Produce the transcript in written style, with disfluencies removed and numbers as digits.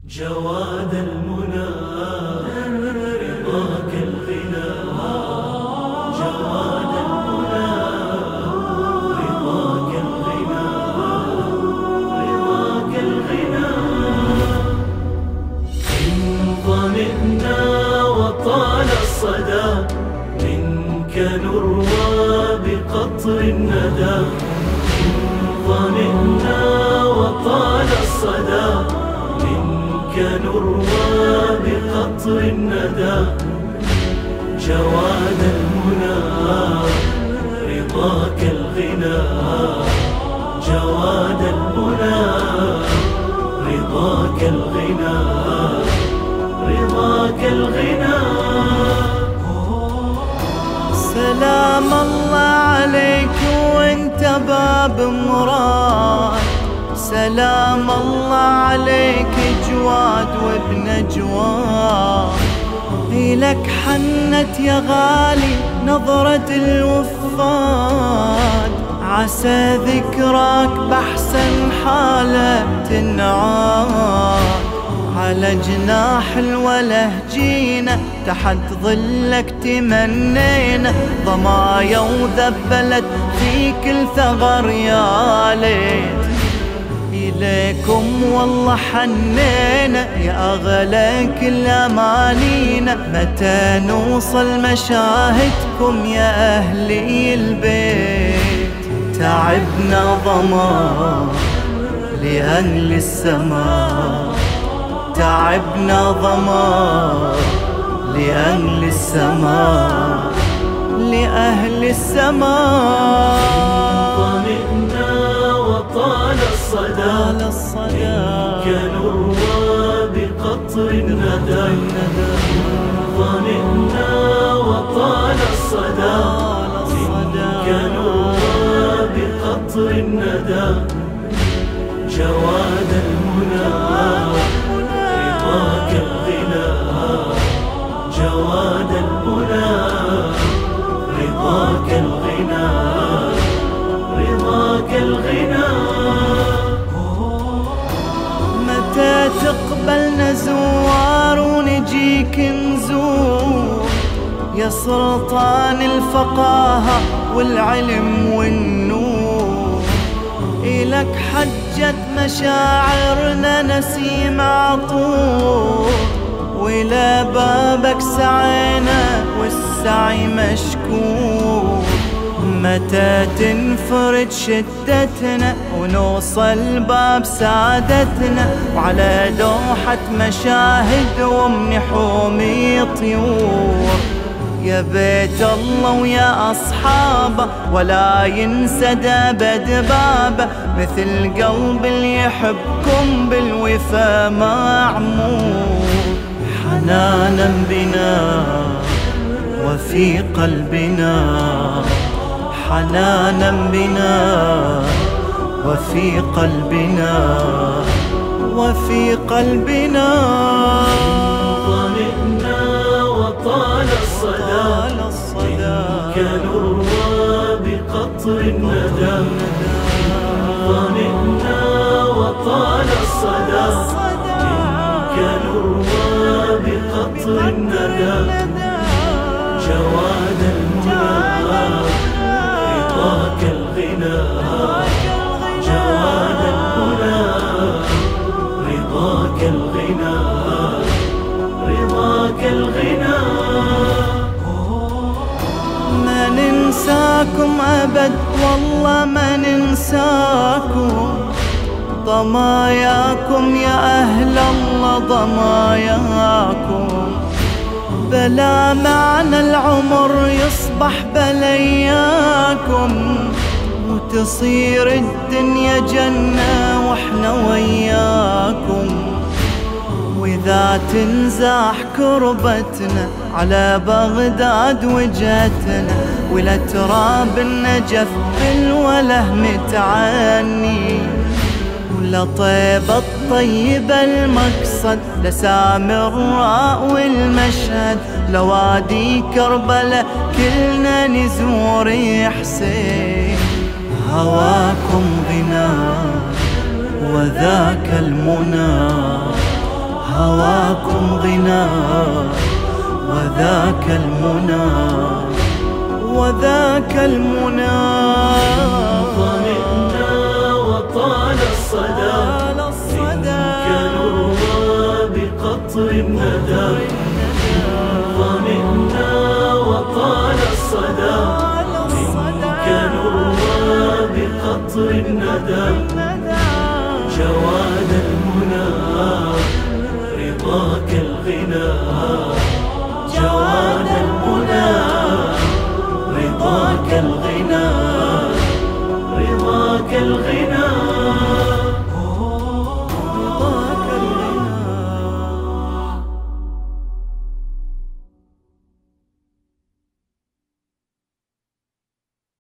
جواد المنى رضاك الغنى، جواد المنى رضاك الغنى، رضاك الغنى. إن ظمئنا وطال الصدى منك نروى بقطر الندى. إن ظمئنا وطال الصدى منك نروى بقطر الندى. جواد المنى رضاك الغنى، جواد المنى رضاك الغنى، رضاك الغنى. سلام الله عليك وانت باب مراد، سلام الله عليك جواد وابن جواد. إلك حنت يا غالي نظرة الوفاد، عسى ذكراك بأحسن حالة تنعاد. على جناح الوله جينا تحت ظلك تمنينا، ضمايا وذبلت في كل ثغر يا ليت. إليكم والله حنينا يا أغلى كل أمانينا، متى نوصل مشاهدكم يا أهلي البيت. تعبنا ضمان لأهل السماء، تعبنا ضمان لأهل السماء، لأهل السماء. ظمئنا وطال الصدى منك نروى بقطر الندى. ظمئنا وطال الصدى منك نروى بقطر الندى. جواد المنى رضاك الغنى، جواد المنى رضاك الغنى، رضاك الغنى. متى تقبلنا زوار ونجيك نزور يا سلطان الفقاهة والعلم والنور. إلك حجت مشاعرنا نسيم عطور، وإلى بابك سعينا والسعي مشكور. متى تنفرج شدتنا ونوصل باب سعادتنا، وعلى دوحة مشاهد ومنحومي طيور. يا بيت الله ويا أصحابه ولا ينسد أبد بابه، مثل قلب اللي يحبكم بالوفا معمور. حنانا بنا وفي قلبنا، حنانا بنا وفي قلبنا، وفي قلبنا. ظمئنا وطال الصدى منك نروى بقطر الندى. ظمئنا وطال الصدى منك نروى بقطر الندى. جواد المنى رضاك الغنى، جواد المنى رضاك الغنى، رضاك الغنى. ما ننساكم أبد والله ما ننساكم، ضماياكم يا أهل الله ضماياكم. بلا معنى العمر يصبح بلياكم، وتصير الدنيا جنة واحنا وياكم. وإذا تنزاح كربتنا على بغداد وجهتنا، ولا تراب النجف بالوله متعني. ولا طيبة الطيبة المقصد لسامراء والمشهد، لوادي كربلاء كلنا نزور حسين. هواكم غنى وذاك المنى، هواكم غنى وذاك المنى وذاك المنى. ظمئنا وطال الصدى منك نروى بقطر الندى. ظمئنا وطال الصدى منك نروى بقطر الندى.